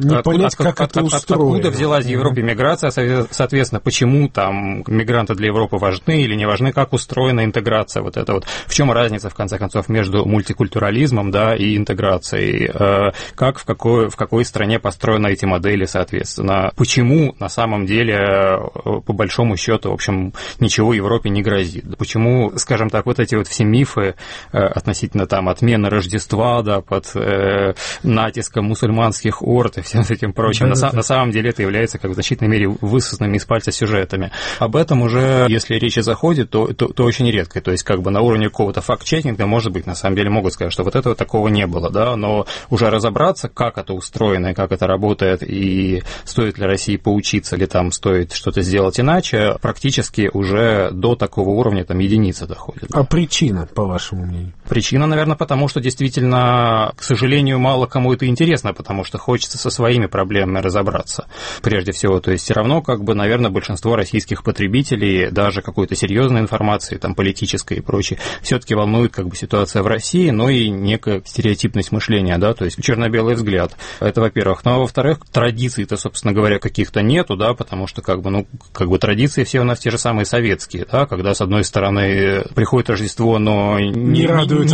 откуда взялась в Европе миграция, соответственно, почему там мигранты для Европы важны или не важны, как устроена интеграция, вот это вот, в чем разница, в конце концов, между мультикультурализмом, да, и интеграцией, как в какой стране построены эти модели, соответственно, почему на самом деле, по большому счету, в общем, ничего Европе не грозит, почему, скажем так, вот эти вот все мифы относительно там отмены Рождества, да, под натиском мусульманских орд и всем этим прочим. На самом деле это является как в значительной мере высосанными из пальца сюжетами. Об этом уже, если речь заходит, то очень редко. То есть как бы на уровне какого-то факт-чекинга, может быть, на самом деле могут сказать, что вот этого такого не было, да, но уже разобраться, как это устроено и как это работает, и стоит ли России поучиться, или там стоит что-то сделать иначе, практически уже до такого уровня там единицы доходит. А причина, по вашему мнению? Причина, наверное, потому что действительно, к сожалению, мало кому это интересно, потому что хочется со своими проблемами разобраться. Прежде всего, то есть все равно, как бы, наверное, большинство российских потребителей, даже какой-то серьезной информации, там, политической и прочее, все-таки волнует, как бы, ситуация в России, но и некая стереотипность мышления, да, то есть черно-белый взгляд. Это, во-первых. Ну, а во-вторых, традиций-то, собственно говоря, каких-то нету, да, потому что, как бы, традиции все у нас те же самые советские, да, когда, с одной стороны, приходит Рождество, но не радует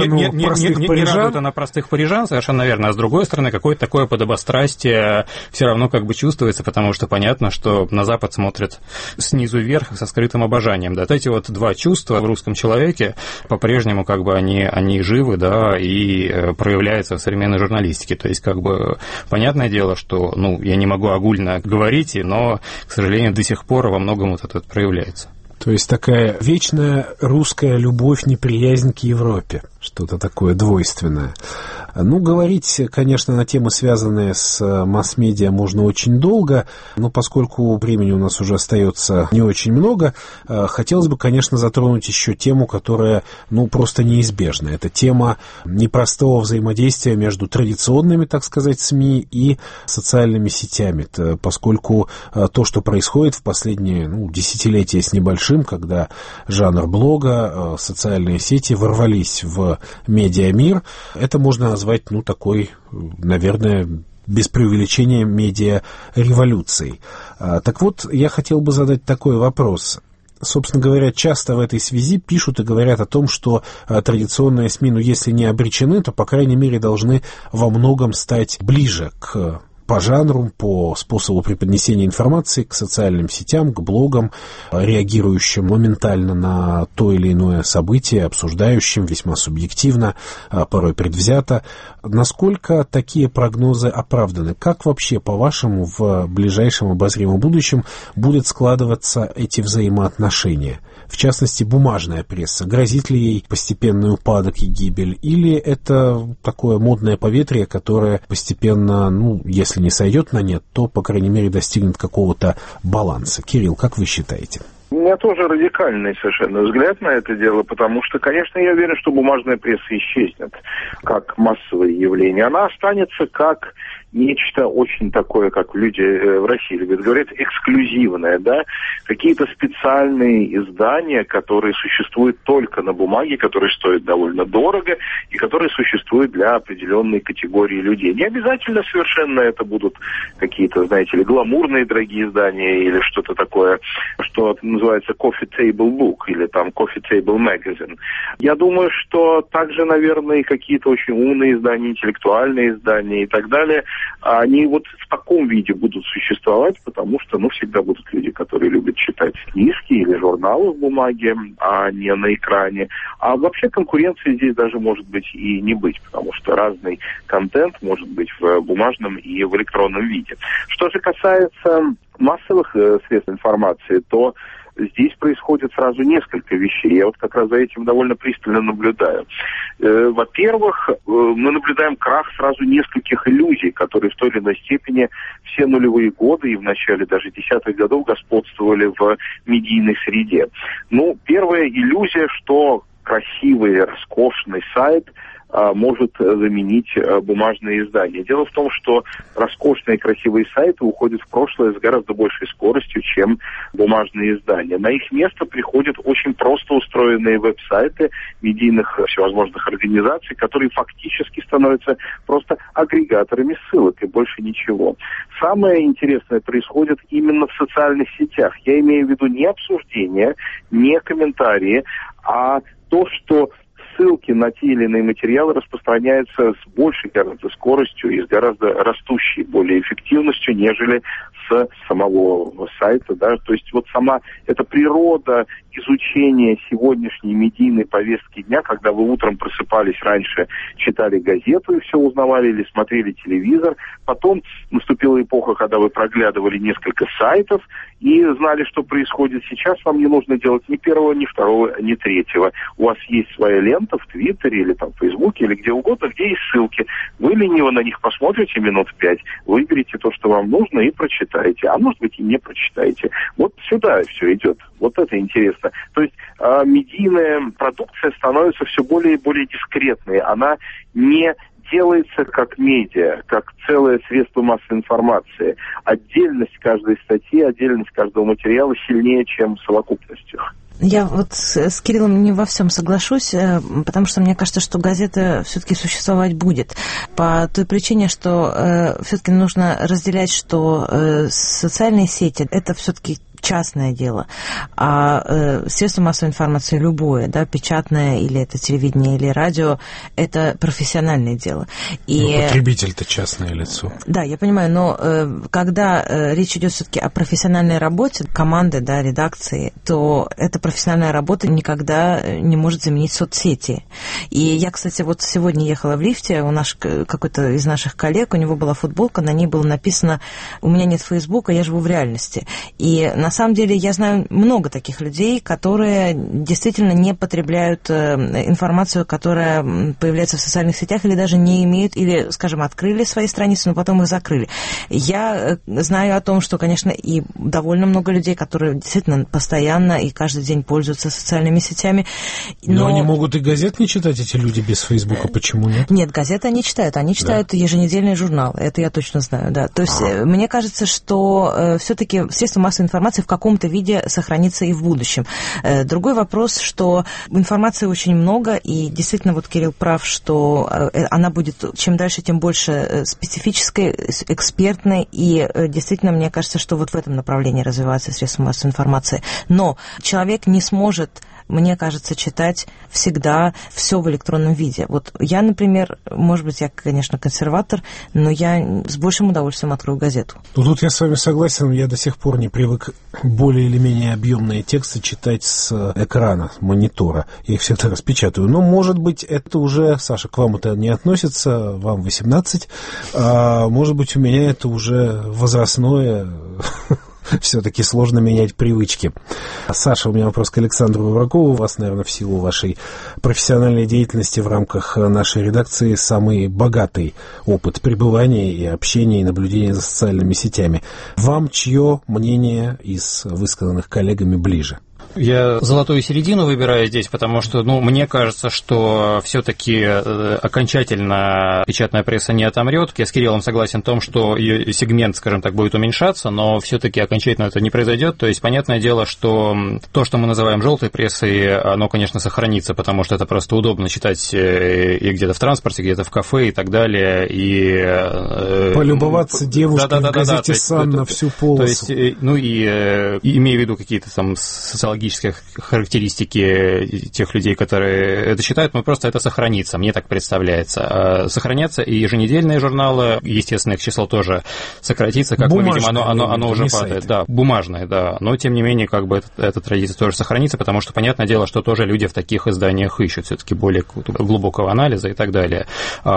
оно простых парижан, совершенно верно, а с другой стороны, какое-то такое подобострастие все равно как бы чувствуется, потому что понятно, что на Запад смотрят снизу вверх со скрытым обожанием. Да, вот эти вот два чувства в русском человеке по-прежнему как бы они живы, да, и проявляются в современной журналистике. То есть как бы понятное дело, что, ну, я не могу огульно говорить, но, к сожалению, до сих пор во многом вот это проявляется. То есть такая вечная русская любовь, неприязнь к Европе. Что-то такое двойственное. Ну, говорить, конечно, на темы, связанные с масс-медиа, можно очень долго, но поскольку времени у нас уже остается не очень много, хотелось бы, конечно, затронуть еще тему, которая, ну, просто неизбежна. Это тема непростого взаимодействия между традиционными, так сказать, СМИ и социальными сетями, поскольку то, что происходит в последние десятилетия с небольшим, когда жанр блога, социальные сети ворвались в медиамир, это можно назвать, такой, наверное, без преувеличения, медиа-революцией. Так вот, я хотел бы задать такой вопрос. Собственно говоря, часто в этой связи пишут и говорят о том, что традиционные СМИ, если не обречены, то, по крайней мере, должны во многом стать ближе по жанру, по способу преподнесения информации, к социальным сетям, к блогам, реагирующим моментально на то или иное событие, обсуждающим весьма субъективно, порой предвзято. Насколько такие прогнозы оправданы? Как вообще, по-вашему, в ближайшем обозримом будущем будет складываться эти взаимоотношения? В частности, бумажная пресса. Грозит ли ей постепенный упадок и гибель? Или это такое модное поветрие, которое постепенно, если не сойдет на нет, то, по крайней мере, достигнет какого-то баланса? Кирилл, как вы считаете? У меня тоже радикальный совершенно взгляд на это дело, потому что, конечно, я уверен, что бумажная пресса исчезнет как массовое явление. Она останется как нечто очень такое, как люди в России любят говорить, эксклюзивное, да, какие-то специальные издания, которые существуют только на бумаге, которые стоят довольно дорого и которые существуют для определенной категории людей. Не обязательно совершенно это будут какие-то, знаете ли, гламурные дорогие издания или что-то такое, что называется coffee table book или там coffee table magazine. Я думаю, что также, наверное, и какие-то очень умные издания, интеллектуальные издания и так далее, они вот в таком виде будут существовать, потому что, всегда будут люди, которые любят читать книжки или журналы в бумаге, а не на экране. А вообще конкуренции здесь даже может быть и не быть, потому что разный контент может быть в бумажном и в электронном виде. Что же касается массовых средств информации, то здесь происходит сразу несколько вещей. Я вот как раз за этим довольно пристально наблюдаю. Во-первых, мы наблюдаем крах сразу нескольких иллюзий, которые в той или иной степени все нулевые годы и в начале даже десятых годов господствовали в медийной среде. Первая иллюзия, что красивый, роскошный сайт может заменить бумажные издания. Дело в том, что роскошные красивые сайты уходят в прошлое с гораздо большей скоростью, чем бумажные издания. На их место приходят очень просто устроенные веб-сайты медийных всевозможных организаций, которые фактически становятся просто агрегаторами ссылок и больше ничего. Самое интересное происходит именно в социальных сетях. Я имею в виду не обсуждения, не комментарии, а то, что ссылки на те или иные материалы распространяются с большей гораздо скоростью и с гораздо растущей более эффективностью, нежели с самого сайта, да, то есть вот сама эта природа изучения сегодняшней медийной повестки дня, когда вы утром просыпались раньше, читали газету и все узнавали, или смотрели телевизор, потом наступила эпоха, когда вы проглядывали несколько сайтов и знали, что происходит сейчас, вам не нужно делать ни первого, ни второго, ни третьего. У вас есть своя лента в Твиттере или там в Фейсбуке или где угодно, где есть ссылки. Вы лениво на них посмотрите минут 5, выберете то, что вам нужно, и прочитаете. А может быть и не прочитаете. Вот сюда все идет. Вот это интересно. То есть медийная продукция становится все более и более дискретной. Она не делается как медиа, как целое средство массовой информации. Отдельность каждой статьи, отдельность каждого материала сильнее, чем совокупность их. Я вот с Кириллом не во всем соглашусь, потому что мне кажется, что газета все-таки существовать будет. По той причине, что все-таки нужно разделять, что социальные сети – это все-таки частное дело, а средство массовой информации любое, да, печатное или это телевидение, или радио, это профессиональное дело. И потребитель-то частное лицо. Да, я понимаю, но когда речь идет все-таки о профессиональной работе команды, да, редакции, то эта профессиональная работа никогда не может заменить соцсети. И я, кстати, вот сегодня ехала в лифте, у нас какой-то из наших коллег, у него была футболка, на ней было написано: «У меня нет Фейсбука, я живу в реальности». И на самом деле я знаю много таких людей, которые действительно не потребляют информацию, которая появляется в социальных сетях, или даже не имеют, или, скажем, открыли свои страницы, но потом их закрыли. Я знаю о том, что, конечно, и довольно много людей, которые действительно постоянно и каждый день пользуются социальными сетями. Но они могут и газет не читать, эти люди, без Фейсбука. Почему нет? Нет, газеты они читают еженедельные журналы. Это я точно знаю, да. То есть мне кажется, что все-таки средства массовой информации в каком-то виде сохранится и в будущем. Другой вопрос, что информации очень много, и действительно вот Кирилл прав, что она будет чем дальше, тем больше специфической, экспертной, и действительно, мне кажется, что вот в этом направлении развиваются средства массовой информации. Но человек не сможет, мне кажется, читать всегда все в электронном виде. Вот я, например, может быть, я, конечно, консерватор, но я с большим удовольствием открою газету. Ну, тут я с вами согласен, я до сих пор не привык более или менее объемные тексты читать с экрана, монитора. Я их всегда распечатаю. Но, может быть, это уже, Саша, к вам это не относится, вам 18, а может быть, у меня это уже возрастное... Все-таки сложно менять привычки. Саша, у меня вопрос к Александру Вовракову. У вас, наверное, в силу вашей профессиональной деятельности в рамках нашей редакции самый богатый опыт пребывания и общения, и наблюдения за социальными сетями. Вам чье мнение из высказанных коллегами ближе? Я золотую середину выбираю здесь, потому что, мне кажется, что все-таки окончательно печатная пресса не отомрет. Я с Кириллом согласен в том, что ее сегмент, скажем так, будет уменьшаться, но все-таки окончательно это не произойдет. То есть, понятное дело, что то, что мы называем желтой прессой, оно, конечно, сохранится, потому что это просто удобно читать и где-то в транспорте, где-то в кафе и так далее. И полюбоваться девушкой в газете «Сан» на всю полосу. То есть, имея в виду какие-то там социологические характеристики тех людей, которые это читают, просто это сохранится, мне так представляется. Сохранятся и еженедельные журналы, естественно, их число тоже сократится, как бумажные, мы видим, оно уже падает. Да, бумажные, да, но тем не менее, эта традиция тоже сохранится, потому что, понятное дело, что тоже люди в таких изданиях ищут все-таки более глубокого анализа и так далее.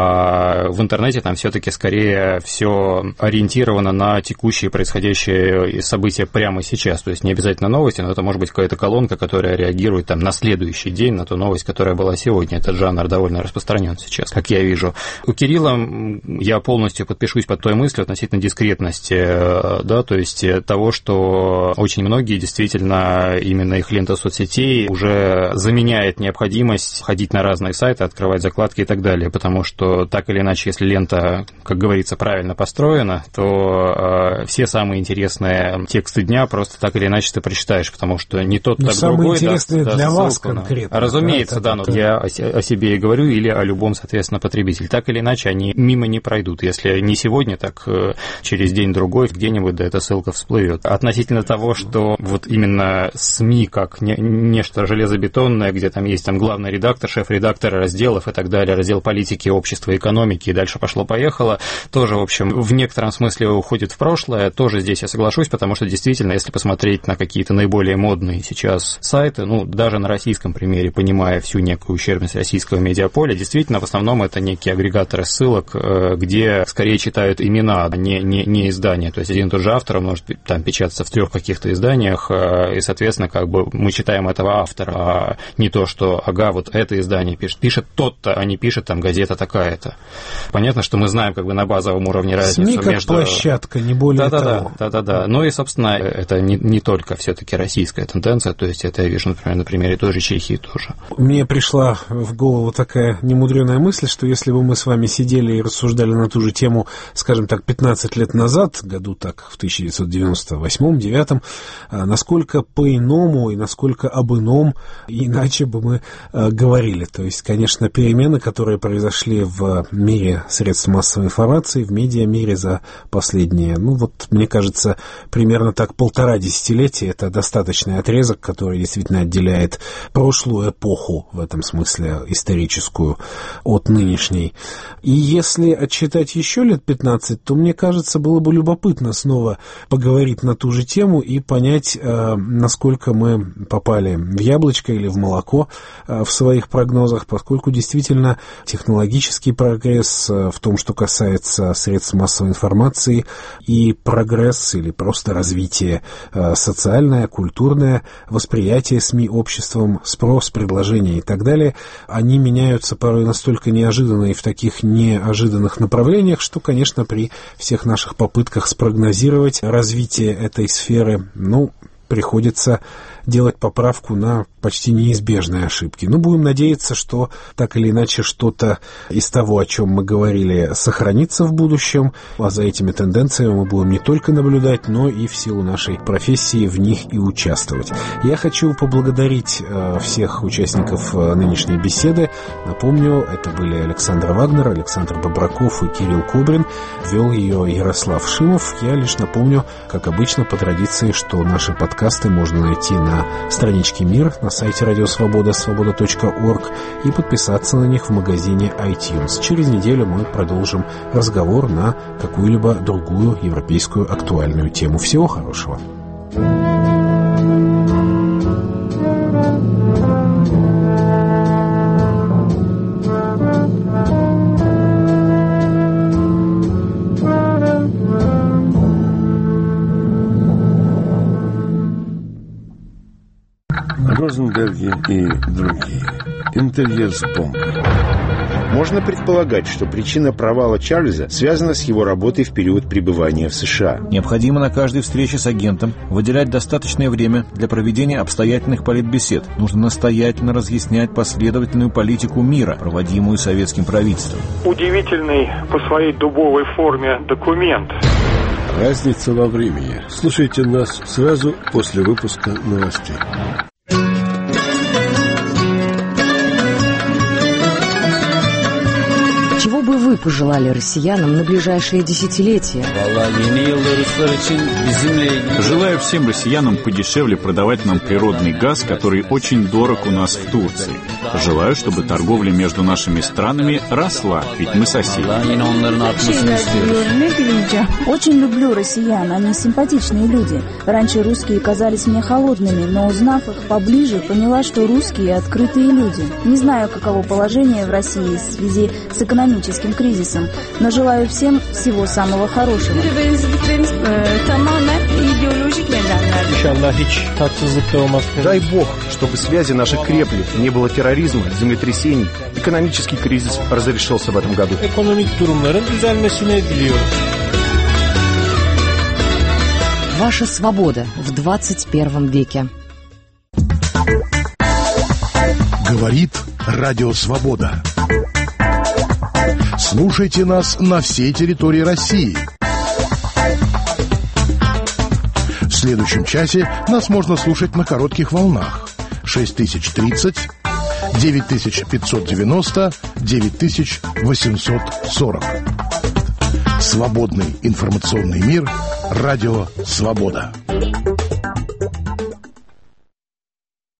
А в интернете там все-таки скорее все ориентировано на текущие происходящие события прямо сейчас, то есть не обязательно новости, но это может быть какая-то колонка, которая реагирует там на следующий день, на ту новость, которая была сегодня. Этот жанр довольно распространен сейчас, как я вижу. У Кирилла я полностью подпишусь под той мыслью относительно дискретности, да, то есть того, что очень многие действительно именно их лента соцсетей уже заменяет необходимость ходить на разные сайты, открывать закладки и так далее, потому что так или иначе, если лента, как говорится, правильно построена, то все самые интересные тексты дня просто так или иначе ты прочитаешь, потому что не тот, так другой. Самое интересное для вас конкретно. Разумеется, да, но я о себе и говорю, или о любом, соответственно, потребителе. Так или иначе, они мимо не пройдут. Если не сегодня, так через день-другой где-нибудь да эта ссылка всплывет. Относительно того, что вот именно СМИ как нечто железобетонное, где там есть главный редактор, шеф-редактор разделов и так далее, раздел политики, общества, экономики, и дальше пошло-поехало, тоже, в общем, в некотором смысле уходит в прошлое. Тоже здесь я соглашусь, потому что действительно, если посмотреть на какие-то наиболее модные сейчас сайты, даже на российском примере, понимая всю некую ущербность российского медиаполя, действительно, в основном это некие агрегаторы ссылок, где скорее читают имена, а не издания. То есть один и тот же автор может там печататься в 3 каких-то изданиях, и, соответственно, мы читаем этого автора, а не то, что, вот это издание пишет. Пишет тот-то, а не пишет там газета такая-то. Понятно, что мы знаем на базовом уровне разницу СМИ как между... площадка, не более того. Да. Ну и, собственно, это не только все-таки российская тенденция, то есть это я вижу, например, на примере той же Чехии тоже. Мне пришла в голову такая немудреная мысль, что если бы мы с вами сидели и рассуждали на ту же тему, скажем так, 15 лет назад, году так в 1998-2009, насколько по-иному и насколько об ином иначе бы мы говорили. То есть, конечно, перемены, которые произошли в мире средств массовой информации, в медиамире за последние, мне кажется, примерно так 1,5 десятилетия, это достаточный отрезок, который действительно отделяет прошлую эпоху, в этом смысле историческую, от нынешней. И если отсчитать еще лет 15, то, мне кажется, было бы любопытно снова поговорить на ту же тему и понять, насколько мы попали в яблочко или в молоко в своих прогнозах, поскольку действительно технологический прогресс в том, что касается средств массовой информации, и прогресс или просто развитие социальное, культурное, восприятие СМИ обществом, спрос, предложения и так далее, они меняются порой настолько неожиданно и в таких неожиданных направлениях, что, конечно, при всех наших попытках спрогнозировать развитие этой сферы, приходится делать поправку на почти неизбежные ошибки. Будем надеяться, что так или иначе что-то из того, о чем мы говорили, сохранится в будущем, а за этими тенденциями мы будем не только наблюдать, но и в силу нашей профессии в них и участвовать. Я хочу поблагодарить всех участников нынешней беседы. Напомню, это были Александр Вагнер, Александр Бобраков и Кирилл Кобрин. Вел ее Ярослав Шимов. Я лишь напомню, как обычно, по традиции, что наши подкасты можно найти на страничке «Мир» на сайте Радио Свобода, svoboda.org, и подписаться на них в магазине iTunes. Через неделю мы продолжим разговор на какую-либо другую европейскую актуальную тему. Всего хорошего. Розенберги и другие. Интерьер с бомбой. Можно предполагать, что причина провала Чарльза связана с его работой в период пребывания в США. Необходимо на каждой встрече с агентом выделять достаточное время для проведения обстоятельных политбесед. Нужно настоятельно разъяснять последовательную политику мира, проводимую советским правительством. Удивительный по своей дубовой форме документ. Разница во времени. Слушайте нас сразу после выпуска новостей. Чего бы вы пожелали россиянам на ближайшие десятилетия? Желаю всем россиянам подешевле продавать нам природный газ, который очень дорог у нас в Турции. Желаю, чтобы торговля между нашими странами росла, ведь мы соседи. Очень люблю россиян, они симпатичные люди. Раньше русские казались мне холодными, но узнав их поближе, поняла, что русские открытые люди. Не знаю, каково положение в России в связи с экономическим кризисом, но желаю всем всего самого хорошего. Дай Бог, чтобы связи наши крепли, не было терроризма, землетрясений. Экономический кризис разрешился в этом году. Ваша свобода в 21 веке. Говорит Радио Свобода. Слушайте нас на всей территории России. В следующем часе нас можно слушать на коротких волнах. 6030, 9590, 9840. Свободный информационный мир. Радио Свобода.